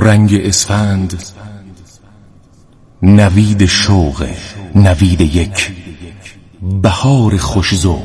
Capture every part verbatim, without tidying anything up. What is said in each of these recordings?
رنگ اسفند، نوید شوق، نوید یک بهار خوش‌ذوق.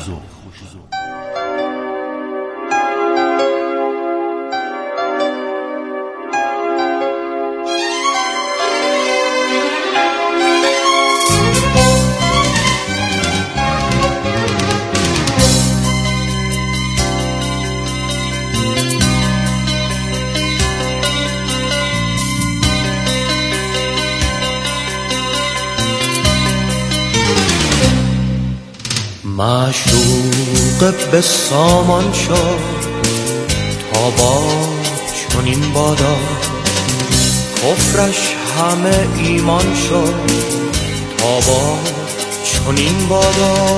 معشوق به سامان شد تا با چنین بادا، کفرش همه ایمان شد تا با چنین بادا.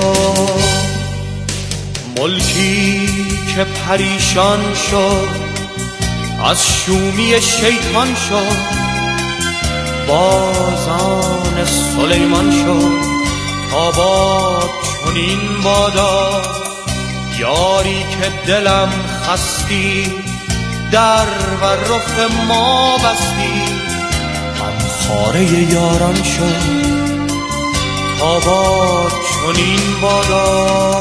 ملکی که پریشان شد از شومی شیطان شد، بازان سلیمان شد تا با چنین بادا. یاری که دلم خستی در و رخ ما بستی، من خاره یاران شد تا با چنین بادا.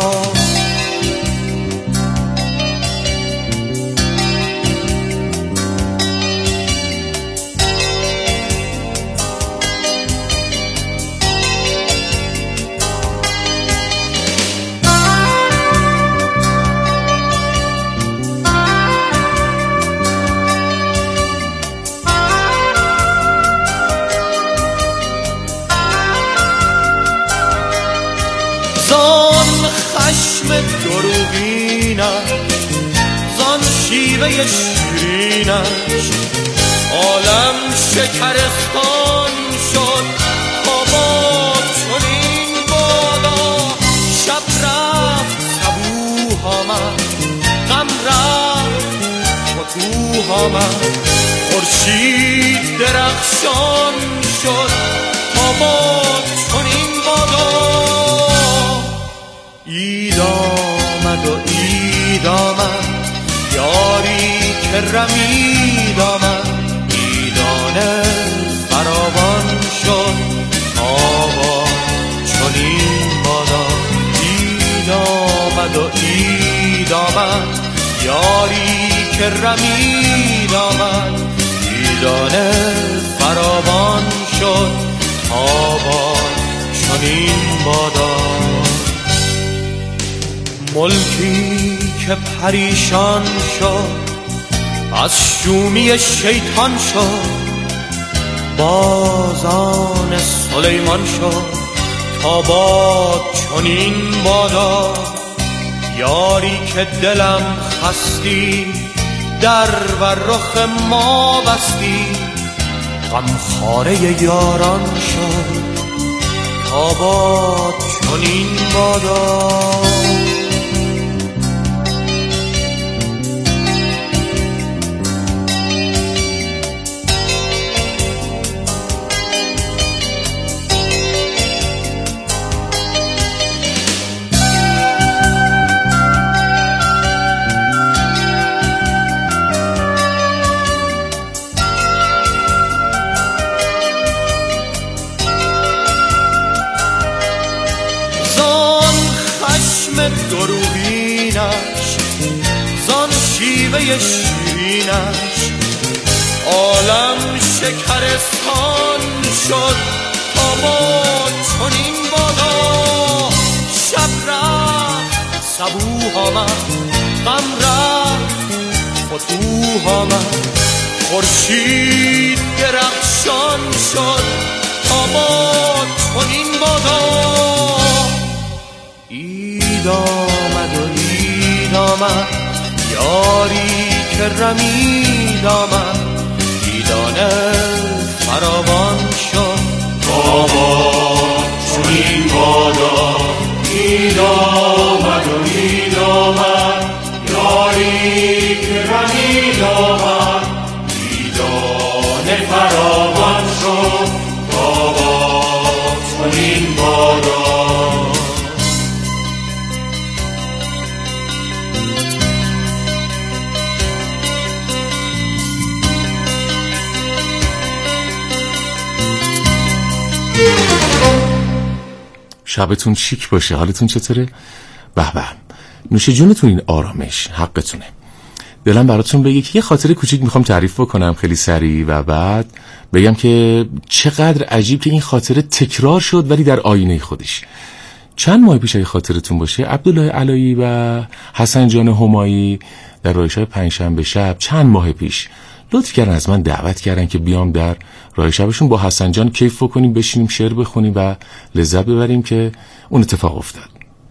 زان خشم دروغینش، زان شیوه شیرینش، عالم شکرستان شد تا با چنین بادا. شب رفت صبوح آمد، غم رفت فتوح آمد، خورشید درخشان شد تا با چنین بادا. عید آمد و عید آمد، یاری که رمید آمد، عیدانه فراوان شد تا با چنین بادا. عید آمد و عید آمد، یاری که رمید آمد، عیدانه فراوان شد تا با چنین بادا. ملکی که پریشان شد از شومی شیطان شد، بازان سلیمان شد تا با چنین بادا. یاری که دلم خستی در و رخ ما بستی، غم خاره یاران شد تا با چنین بادا. دروغینش، زان شیوه شیرینش، عالم شکرستان شد تا با چنین بادا. شب رفت صبوح آمد، غم رفت فتوح آمد، خورشید درخشان شد تا با چنین بادا. عید آمد و عید آمد، یاری که رمید آمد، عیدانه فراوان شد تا با چنین بادا. عید آمد و عید آمد، یاری که رمید آمد، عیدانه فراوان شد تا با چنین بادا. شبتون شیک باشه. حالتون چطوره؟ به به. نوش جونتون این آرامش حقتونه. دلم براتون بگه که یه خاطره کوچیک میخوام تعریف بکنم خیلی سریع و بعد بگم که چقدر عجیب که این خاطره تکرار شد ولی در آینه خودش. چند ماه پیش اگه خاطرتون باشه عبدالله علایی و حسن جان همایی در رایش‌های پنجشنبه شب چند ماه پیش لطف کردن از من دعوت کردن که بیام در راه شبشون با حسن جان کیف بکنیم، بشینیم شعر بخونیم و لذت ببریم که اون اتفاق افتاد.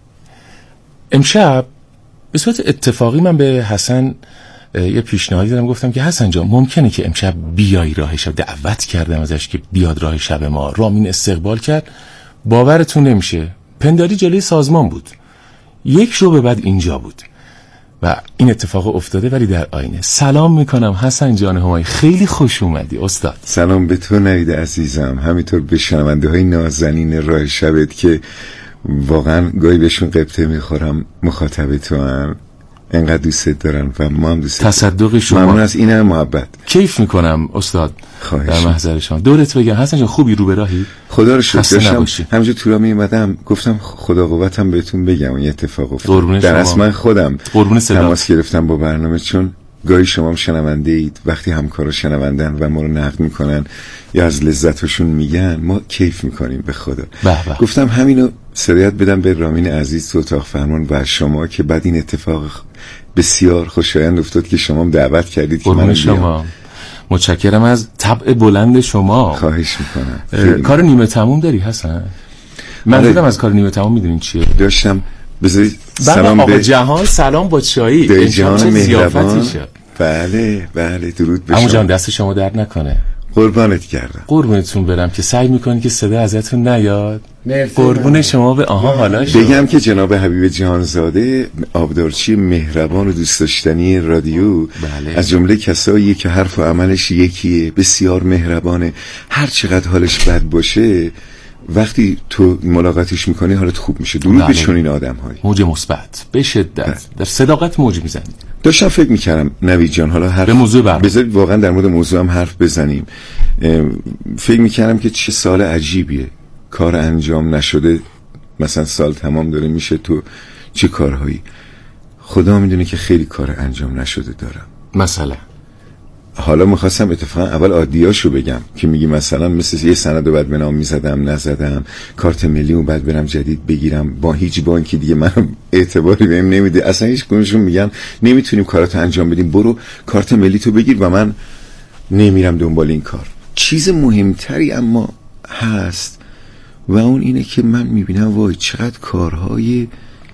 امشب به صورت اتفاقی من به حسن یه پیشنهادی دادم، گفتم که حسن جان ممکنه که امشب بیای راه شب؟ دعوت کردم ازش که بیاد راه شب ما. رامین استقبال کرد. باورتون نمیشه پنداری جلوی سازمان بود، یک شو به بعد اینجا بود و این اتفاق افتاده ولی در آینه. سلام میکنم حسن جان همایی، خیلی خوش اومدی استاد. سلام به تو نوید عزیزم، همینطور به شنونده های نازنین راه شبت که واقعا گاهی بهشون قبطه میخورم، مخاطب تو هم انقدر دوست دارن و ما هم دوست دارم. تصدق شما. ممنون از این هم محبت. کیف میکنم استاد خواهش در محضر شما. دورت بگم حسن جان خوبی، رو به راهی؟ خدا رو شکر. داشتم همینجور تو راه میومدم گفتم خدا قوتم بهتون بگم این اتفاق افتاد. در اصل من خودم تماس گرفتم با برنامه، چون گاهی شما هم شنونده اید، وقتی همکارا شنوندن و ما رو نقد میکنن یا از لذتشون میگن ما کیف میکنیم به خدا. بح بح. گفتم همینو سریعت بدم به رامین عزیز تو اتاق فرمان و شما که بعد این اتفاق بسیار خوشایند افتاد که شما هم دعوت کردید که من شما. متشکرم از طبع بلند شما. خواهش میکنم. کار نیمه تموم داری حسن؟ من دیدم از کار نیمه تموم میدونین چیه؟ داشتم بذارید سلام به جهان، سلام با چایی به جهان مهربان. بله بله درود به شما. عمو جان دست شما درد نکنه. قربانت کردم. قربونتون برم که سعی میکنی که صدا ازتون نیاد. قربون شما به آها حالا شما. بگم که جناب حبیب جهانزاده آبدارچی مهربان و دوست داشتنی رادیو، بله. از جمله کسایی که حرف و عملش یکیه، بسیار مهربانه، هر چقدر حالش بد باشه وقتی تو ملاقاتش میکنی حالت خوب میشه. درود به چنین آدم‌هایی. موج مثبت به شدت در صداقت موج میزنید. داشتم فکر میکردم نوید جان، حالا حرف به موضوع برم بذارید واقعا در مورد موضوع هم حرف بزنیم. فکر میکردم که چه سال عجیبیه، کار انجام نشده مثلا سال تمام داره میشه، تو چه کارهایی؟ خدا میدونه که خیلی کار انجام نشده دارم. مثلا حالا میخواستم اتفاقا اول عادیاشو بگم که میگی مثلا مثل یه سند رو بعد به نام میزدم نزدم، کارت ملی رو بعد برم جدید بگیرم، با هیچ بانکی دیگه من اعتباری بهم نمیده، اصلا هیچ کنشون میگن نمیتونیم کاراتو انجام بدیم، برو کارت ملی تو بگیر و من نمیرم دنبال این کار. چیز مهمتری اما هست و اون اینه که من میبینم وای چقدر کارهای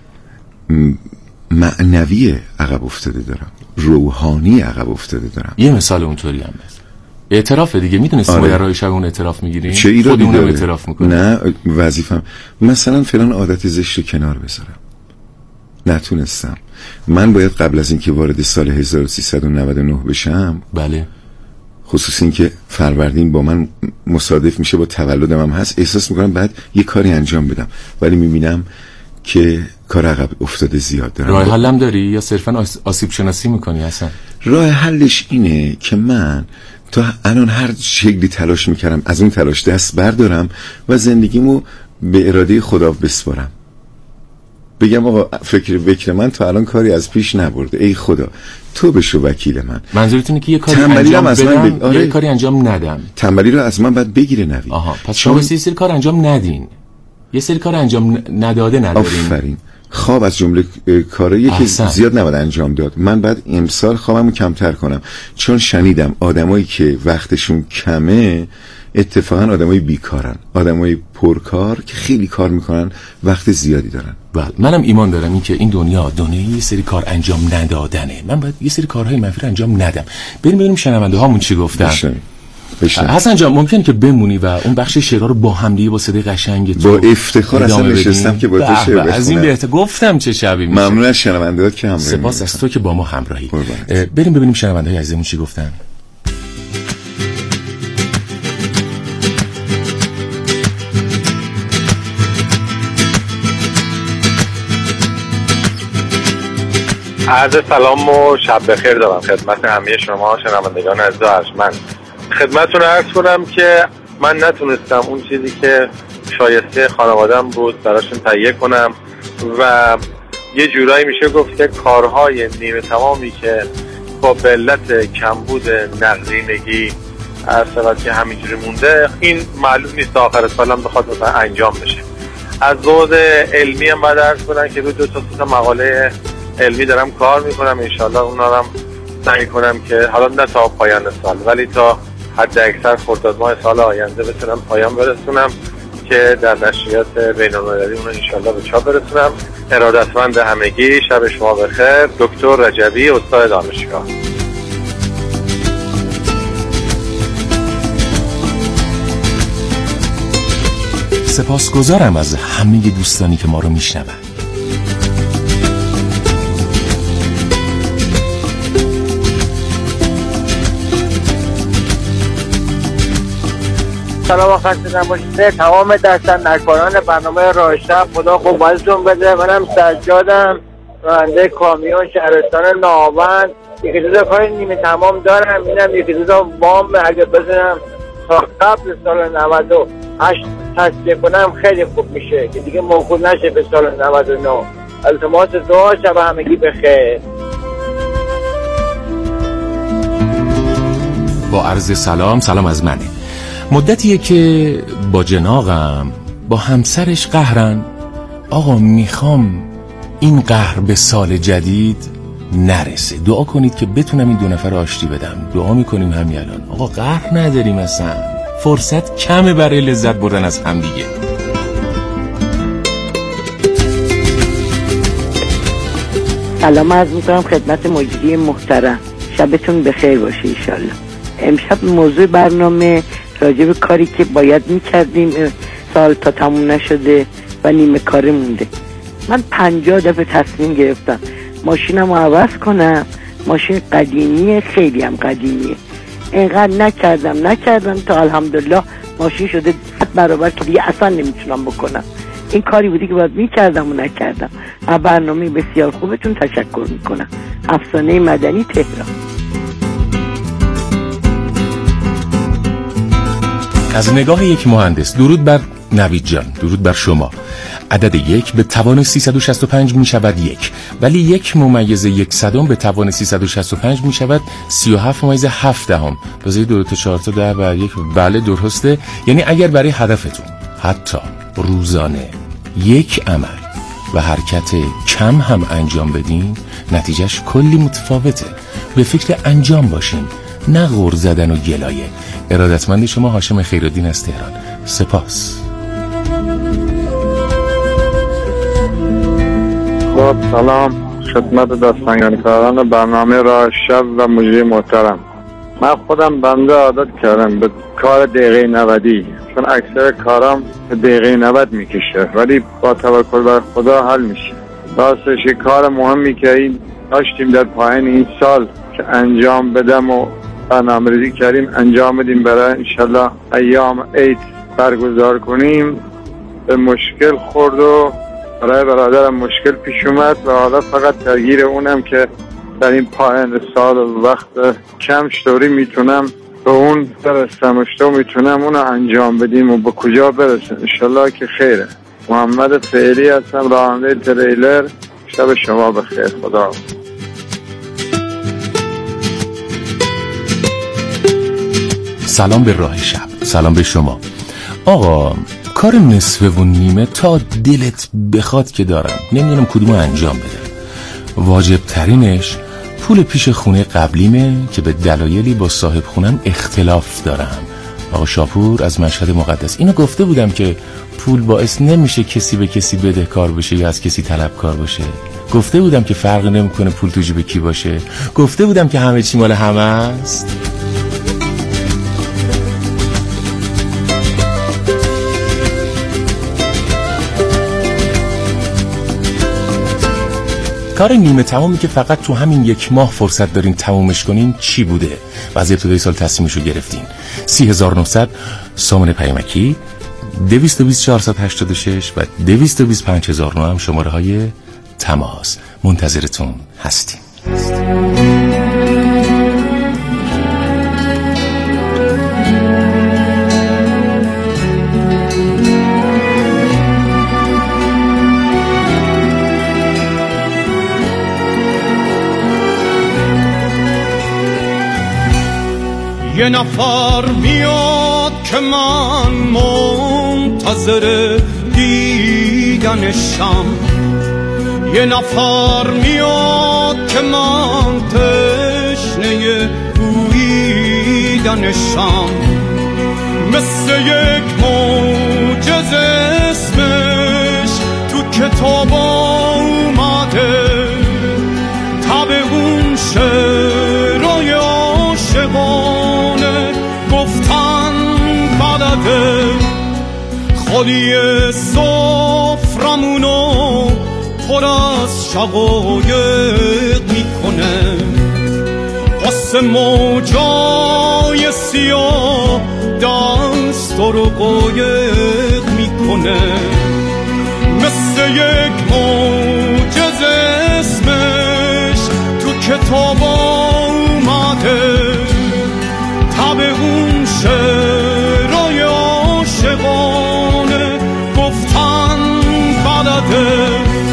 معنوی عقب افتاده دارم، روحانی عقب افتاده دارم. یه مثال اونطوری هم بس اعتراف دیگه. میدونستی ما در راه شب اون اعتراف میگیریم؟ چه ایرادی داره؟ اعتراف میکنه. نه وظیفم مثلا فلان عادت زشت رو کنار بذارم، نتونستم. من باید قبل از اینکه وارد سال هزار و سیصد و نود و نه بشم، بله، خصوص این که فروردین با من مصادف میشه با تولدم هم هست، احساس میکنم بعد یه کاری انجام بدم، ولی میبینم که کار عقب افتاده زیاد دارم. راه حلم داری یا صرفا آسیب شناسی میکنی اصلا؟ راه حلش اینه که من تا الان هر شکلی تلاش میکردم از اون تلاش دست بردارم و زندگیمو به اراده خدا بسپارم، بگم آقا فکر بکر من تا الان کاری از پیش نبرده، ای خدا تو بشو وکیل من. منظورتونه که یه کاری انجام بدم بگ... آره. یه کاری انجام ندم. تنبلی رو از من بعد بگیره نوید. آها پس شما یه سری کار انجام ندین، یه سری کار انجام نداده ندارین. آفرین. خواب از جمله کارهاییه که زیاد نباید انجام داد. من بعد امسال خوابمو کمتر کنم، چون شنیدم آدمایی که وقتشون کمه اتفاقا آدمای بیکارن، آدمای پرکار که خیلی کار میکنن وقت زیادی دارن. بله منم ایمان دارم این که این دنیا دنیای یه سری کار انجام ندادنه. من باید یه سری کارهای منفی انجام ندم. بریم ببینیم شنونده هامون چی گفتن. بشنیم. بشنیم. حسن جان ممکنه که بمونی و اون بخش شعرها رو با هم دیگه با صدای قشنگ تو با افتخار اصلا نشستم که با تو شعر بخونم. از این بهتر گفتم چه شبی میشه. ممنون از شنوندهات که همراهی. سپاس از تو که با ما همراهی. بریم ببینیم شنونده های عزیزمون چی گفتن. عرض سلام و شب بخیر دارم خدمت همه شما شنوندگان عزیز و ارجمند. خدمتتون عرض کنم که من نتونستم اون چیزی که شایسته خانوادم بود براشون تهیه کنم و یه جورایی میشه گفت که کارهای نیمه تمامی که با به علت کمبود نقدینگی ارسالات که همینجوری مونده، این معلوم نیست آخر سالم بخواد مثلا انجام بشه. از بعد علمی هم باید عرض کنم که رو دو تا تا مقاله علمی دارم کار میکنم، انشالله اونا هم سعی کنم که حالا نه تا پایان سال ولی تا حد اکثر خرداد ماه سال آینده بتونم پایان برسونم که در نشریات بین‌المللی اون انشالله به چاپ برسونم. ارادتمند همگی، شب شما بخیر. دکتر رجبی، استاد دانشگاه. سپاسگزارم از همه دوستانی که ما رو میشنون. سلام و خسته نباشید تمام دستاندرکاران برنامه راه شب. خدا خوب حالتون بده. منم سجادم، راننده کامیون شهرستان ناوند. یکی دو تا کار نیمه تمام دارم، اینم یکی دو تا وام اگه بزنم تا قبل سال نود و هشت تصدیه کنم خیلی خوب میشه که دیگه موکول نشه به سال نود و نه. التماس دعا، شب همگی بخیر. با عرض سلام، سلام از منه. مدتیه که با جناقم با همسرش قهرن. آقا میخوام این قهر به سال جدید نرسه، دعا کنید که بتونم این دو نفر آشتی بدم. دعا میکنیم همین الان. آقا قهر نداریم اصلا، فرصت کمه برای لذت بردن از هم دیگه. سلام عرض میکنم خدمت مجری محترم، شبتون بخیر باشه ایشالله. امشب موضوع برنامه راجع به کاری که باید میکردیم سال تا تموم نشده و نیمه کاره مونده. من پنجاه دفعه تصمیم گرفتم ماشینم رو عوض کنم. ماشین قدیمیه، خیلی هم قدیمیه. اینقدر نکردم نکردم تا الحمدلله ماشین شده صد برابر که دیگه اصلا نمیتونم بکنم. این کاری بودی که باید میکردم و نکردم. از برنامه بسیار خوبتون تشکر میکنم. افسانه مدنی، تهران. از نگاه یک مهندس، درود بر نوید جان، درود بر شما. عدد یک به توان سیصد و شصت و پنج می شود یک، ولی یک ممیز یک صدم به توان سیصد و شصت و پنج می شود سی و هفت ممیز هفت دهم. بذارید دو تا چهار تا ده بر یک. بله درسته. یعنی اگر برای هدفتون حتی روزانه یک عمل و حرکت کم هم انجام بدین، نتیجهش کلی متفاوته. به فکر انجام باشین، نه غر زدن و گلایه. ارادتمند شما، هاشم خیرالدین از تهران. سپاس. با سلام خدمت دستانگرکاران برنامه راه شب و مجری محترم. من خودم بنده عادت کردم به کار دقیقه نودی، چون اکثر کارام به دقیقه نود میکشه، ولی با توکل بر خدا حل میشه. راستش کار مهمی که این داشتیم در پایان این سال که انجام بدم و برنامه‌ریزی کردیم انجام بدیم برای انشالله ایام عید برگزار کنیم، به مشکل خورد و برای برادرم مشکل پیش اومد و حالا فقط درگیر اونم که در این پایان سال و وقت کم شطوری میتونم به اون برسم و شطور میتونم اونو انجام بدیم و به کجا برسیم. انشالله که خیره. محمد فعلی هستم، راننده تریلر. شب شما بخیر. خدا. سلام به راه شب، سلام به شما. آقا کار نصفه و نیمه تا دلت بخواد که دارم، نمیدونم کدومو انجام بده. واجب ترینش پول پیش خونه قبلیمه که به دلایلی با صاحب خونم اختلاف دارم. آقا شاپور از مشهد مقدس. اینو گفته بودم که پول باعث نمیشه کسی به کسی بدهکار بشه یا از کسی طلبکار باشه. گفته بودم که فرق نمیکنه پول تو جیب کی باشه. گفته بودم که همه چی مال همه است. کار نیمه تمامی که فقط تو همین یک ماه فرصت دارین تمومش کنین چی بوده؟ و از ابتدای سال تصمیمشو گرفتین. سی هزار و نهصد سامن پیمکی، دویست و بیست چهارصد و هشتاد و شش و دویست و بیست پنج هزار و نه هم شماره های تماس. منتظرتون هستیم. یه نفر میاد که من منتظر دیدنشم، یه نفر میاد که من تشنه بویدنشم، مثل یک معجزه اسمش تو کتاب اومده، تب اون شعرهای عاشقانه گفتن بلده، خالی سفرمونو پر از شقایق میکنه، واسه موجای سیاه دست رو قایق میکنه، مثل یک معجزه اسمش تو کتاب اومده، تب اون شعرهای عاشقانه گفتن بلده.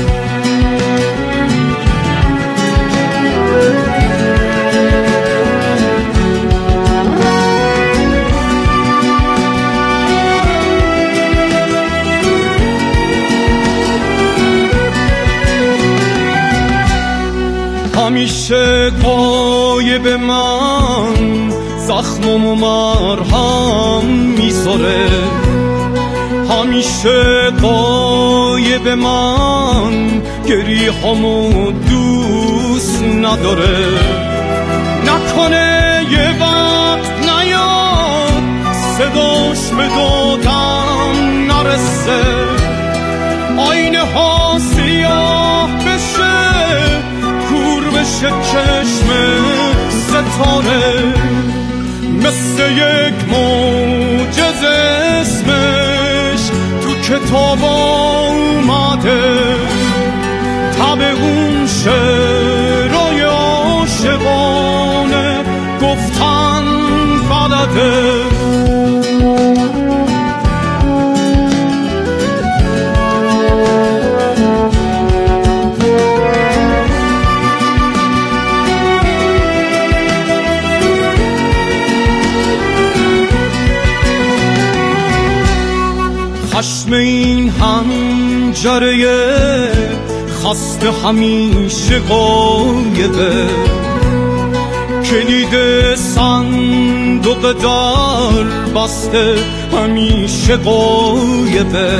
همیشه قایب من زخمم و مرهم میذاره، همیشه قایب من گریه‌هامو دوست نداره، نکنه یه وقت نیاد صداش به دادم نرسه، آینه ها سیاه بشه کور بشه چشم ستاره، مثل یک معجزه اسمش تو کتاب اومده، تب اون شعرهای عاشقانه گفتن بلده. خشم این حنجره خسته همیشه غایبه، کلید صندوق در بسته همیشه غایبه،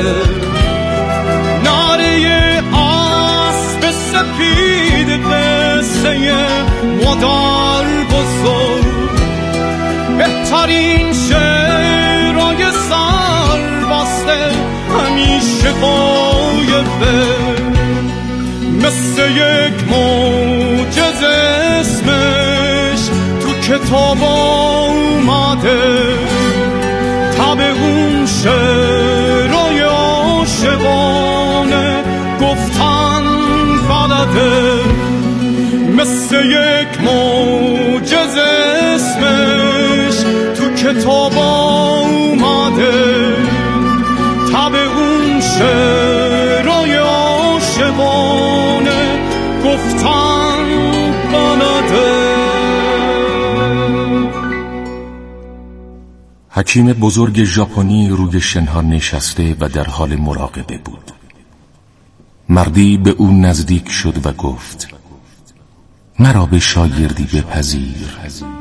نعره اسب سپید قصه مادر بزرگ، بهترین شعرهای سر بسته همیشه غایبه، مثل یک معجزه اسمش تو کتاب اومده، تب اون شعرهای عاشقانه گفتن بلده، مثل یک معجزه اسمش تو کتاب اومده، تب اون شعرهای عاشقانه گفتن بلده. حکیم بزرگ ژاپنی روی شنها نشسته و در حال مراقبه بود. مردی به او نزدیک شد و گفت: مرا به شاگردی بپذیر.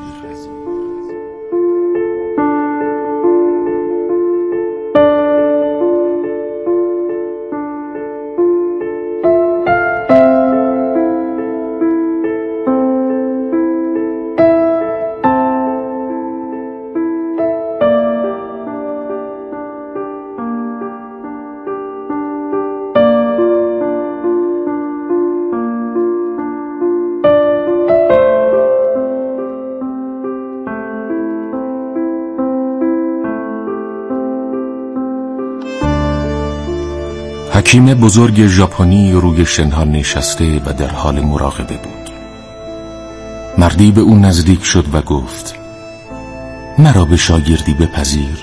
حکیم بزرگ ژاپنی روی شنها نشسته و در حال مراقبه بود. مردی به او نزدیک شد و گفت: مرا به شاگردی بپذیر.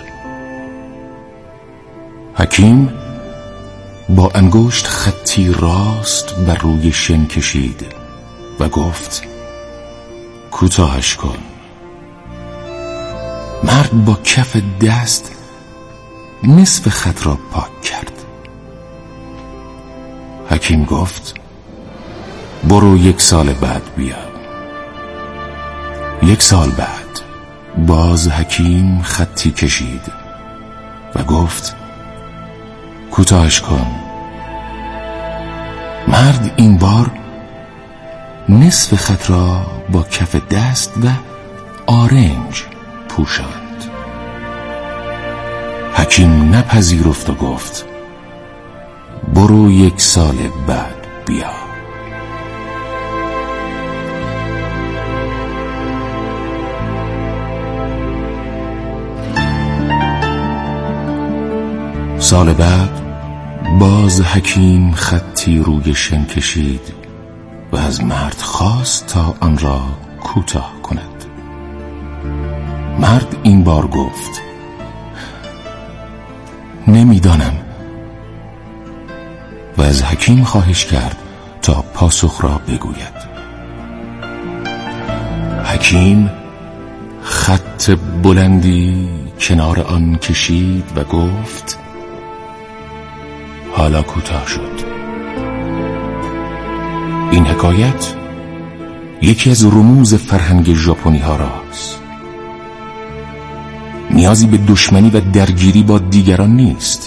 حکیم با انگشت خطی راست بر روی شن کشید و گفت: کوتاهش کن. مرد با کف دست نصف خط را پاک کرد. حکیم گفت برو یک سال بعد بیا. یک سال بعد باز حکیم خطی کشید و گفت کوتاهش کن. مرد این بار نصف خط را با کف دست و آرنج پوشاند. حکیم نپذیرفت و گفت برو یک سال بعد بیا. سال بعد باز حکیم خطی روی شن کشید و از مرد خواست تا آن را کوتاه کند. مرد این بار گفت نمیدانم و از حکیم خواهش کرد تا پاسخ را بگوید. حکیم خط بلندی کنار آن کشید و گفت حالا کوتاه شد. این حکایت یکی از رموز فرهنگ ژاپنی ها راست. نیازی به دشمنی و درگیری با دیگران نیست.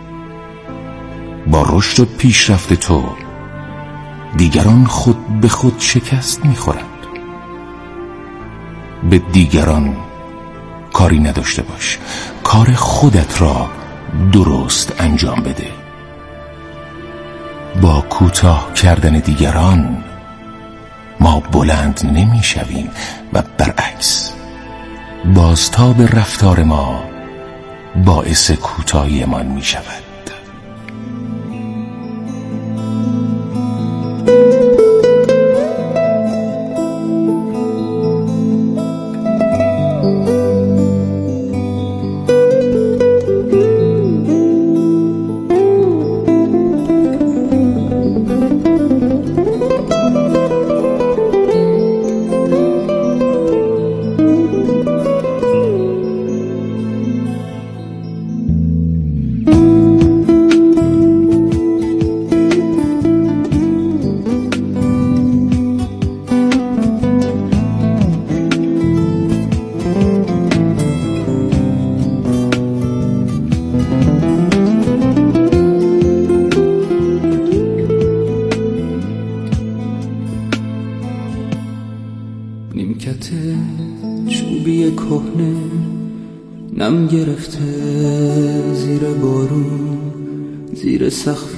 با رشد و پیشرفت تو دیگران خود به خود شکست می‌خورند. به دیگران کاری نداشته باش، کار خودت را درست انجام بده. با کوتاه کردن دیگران ما بلند نمی شویم و برعکس بازتاب رفتار ما باعث کوتاهی ما می شود. نیمکت چوبی کهنه نم گرفته زیر بارون، زیر سقف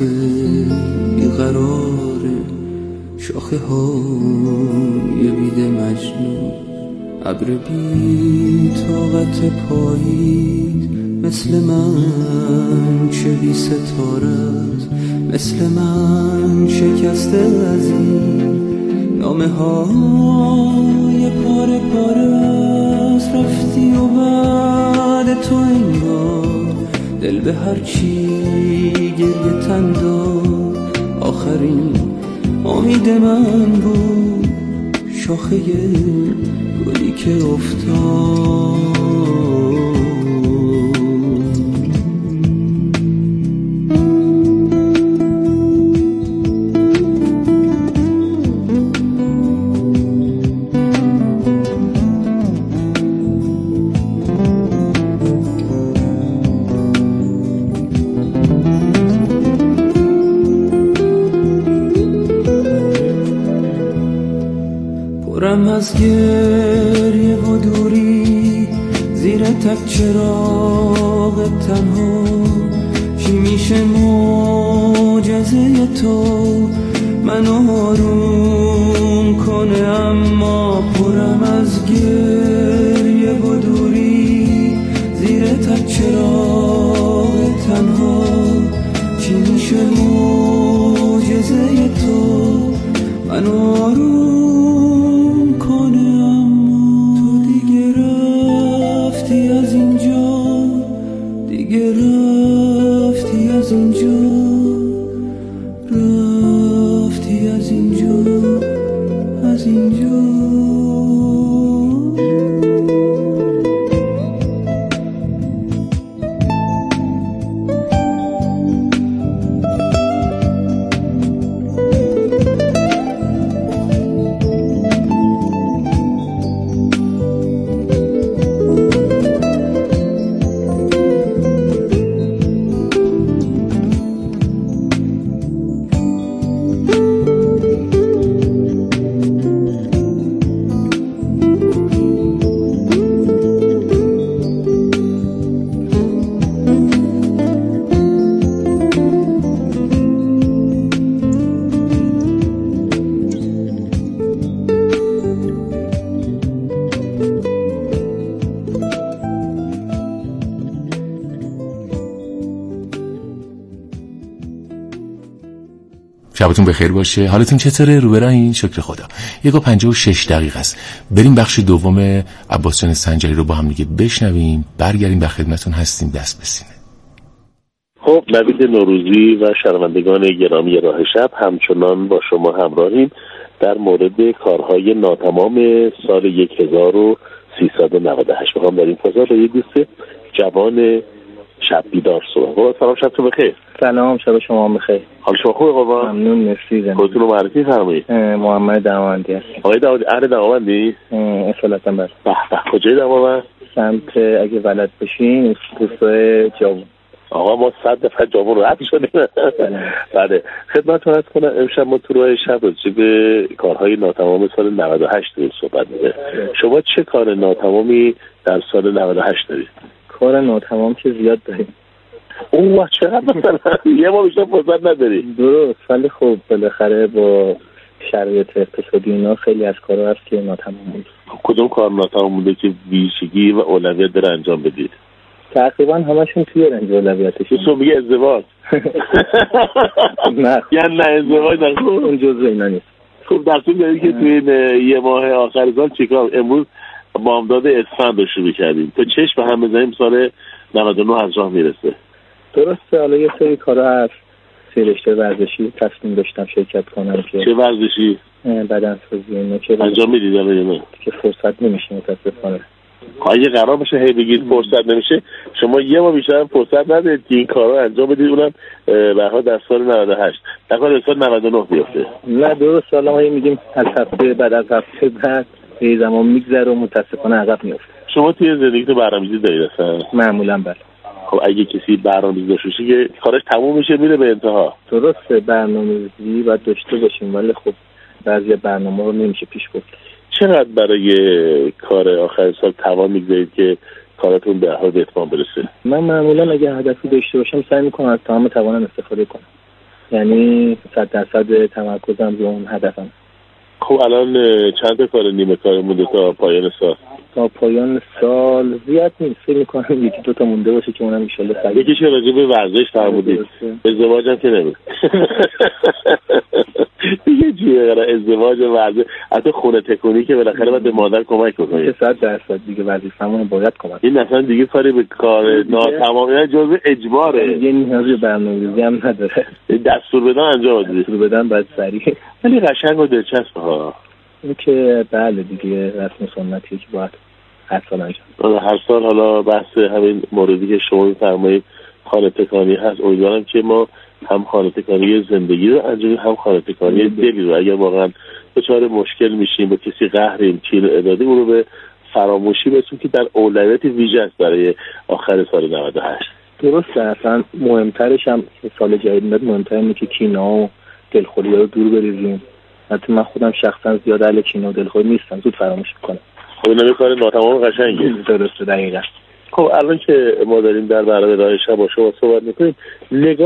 بیقرار شاخه های بید مجنون. ابر بی طاقت پایید مثل من چه بی ستارت، مثل من شکسته از این نامه های پاره پاره از رفتی و بعد تو انگار دل به هر چی گریه تن داد. آخرین امید من بود شاخه گلی که افتاد. پرم از گریه و دوری زیر تک چراغ تنها. چی میشه معجزه تو منو آروم کنه، اما پرم از گریه و دوری زیر تک چراغ تنها. چی میشه معجزه تو منو آروم کنه، اما تو دیگه رفتی از اینجا، دیگه رفتی از اینجا، رفتی از اینجا، از اینجا. شبتون بخیر باشه. حالتون چطوره؟ رو براین؟ شکر خدا. یک و پنجاه و شش دقیقه است. بریم بخش دوم عباس جان سنجری رو با هم دیگه بشنویم، برگردیم در خدمتتون هستیم. دست به سینه. خب نوید نوروزی و شنوندگان گرامی راه شب، همچنان با شما همراهیم در مورد کارهای ناتمام سال هزار و سیصد و نود و هشت. میخوام در این فضا با یک دوست جوان شب بیدار صبح. با سلام، شبتون بخیر. سلام، شب شما بخیر. حال شما خوبه قربان؟ ممنون، مرسی. خودتون رو معرفی فرمایید. محمد دماوندی هستم. آقای دماوندی، اهل دماوندی؟ اصالتا بله. به به. کجای دماوند؟ سمت اگه ولد بشین روستای جوون. آقا ما صد دفعه جوون رو رد شدیم. بله. خدمتتون عرض کنم امشب ما تو راه شب راجع به کارهای ناتمام سال نود و هشت داریم صحبت می‌کنیم. شما چه کار ناتمامی در سال نود و هشت دارید؟ کار ناتمام که زیاد داریم. اوه چقدر مثلا یه ما بیشتر فرصت نداریم. درست، ولی خب بالاخره با شرایط اقتصادی اینا خیلی از کارها هست که ناتمام بود. کدوم کار ناتمام بوده که ویژگی و اولویت داره انجام بدید؟ تقریبا همشون توی رنج اولویتش. تو میگه ازدواج؟ نه یعنی نه ازدواج نه اون جزء اینا نیست. خب در صورتی دارید که توی یه ماه آخر سال چیکار؟ امروز بامداد اسفند رو شروع کردیم تا چشم به هم بزنیم سال نود و نه از راه میرسه. درسته، حالا یه سری کارا هست. سری رشته ورزشی تصمیم داشتم شرکت کنم که چه ورزشی؟ بدنسازی اینا که انجام میدید یا نه؟ که فرصت نمیشه متاسفانه. اگه قرار باشه هی بگید فرصت نمیشه، شما یه ما بیشتر فرصت ندید که این کارا انجام بدید، اونم به هر حال در سال نود و هشت در حال سال نود و نه بیفته. نه درست، حالا ما میگیم از هفته بعد از هفته بعد به زمان میگذره و متاسفانه عقب میفته. شما توی زندگیتون برنامه‌ریزی دارید اصلا؟ معمولا بله. خب اگه کسی برنامه‌ریزی داشته باشه که کارش تموم میشه میره به انتها. درسته، برنامه‌ریزی باید داشته باشیم، ولی خب بعضی برنامه‌ها رو نمیشه پیش برد. چقدر برای کار آخر سال توان میگذارید که کاراتون به حال به اتمام برسه؟ من معمولا اگه هدفی داشته باشم سعی میکنم از تمام توانم استفاده کنم، یعنی صد درصد تمرکزم رو اون هدفم. خب الان چند تا کار نیمه کار مونده تا پایان سال؟ تا پایان سال زیاد نیست، فکر میکنم یکی دو تا مونده باشه که اونم ان شاء الله سعی. یکیش راجع به ورزش فرمودید، ازدواج هم که نمیشه. دیگه چیه غیر ازدواج و ورزش؟ حتی خونه تکونی که بالاخره باید به مادر کمک کنید. صد درصد دیگه وظیفه‌مون باید کمک. این مثلا دیگه کاری به کار ناتمام یا جزء اجباره. یه نیازی برنامه‌ریزی هم نداره. دستور بدن انجام بدید. دستور بدن بعد سریع. ولی قشنگ و دلچسبه ها. این که بله دیگه رسم سنتیه که باید هر سال انجام. هر سال حالا بحث همین موردی که شما می‌فرمایید خانه تکانی هست. امیدوارم که ما هم خانه تکانی زندگی رو انجام هم خانه تکانی دلی رو، اگر واقعا دچار مشکل میشیم با کسی قهریم چیل ادادی اون رو به فراموشی برسون که در اولویت ویژه است برای آخر سال نود و هشت. درسته، اصلا مهمترش هم سال جدید میاد، مهمتر اینه که کینا و دلخوری رو دور بریزیم. البته من خودم شخصا زیاد اهل کینا و دلخوری نیستم، زود فراموش میکنم. خب اینا کار ناتمام قشنگه. درسته، دقیقاً. خب الان که ما داریم در برنامه راه شب با شما صحبت میکنیم، نگاه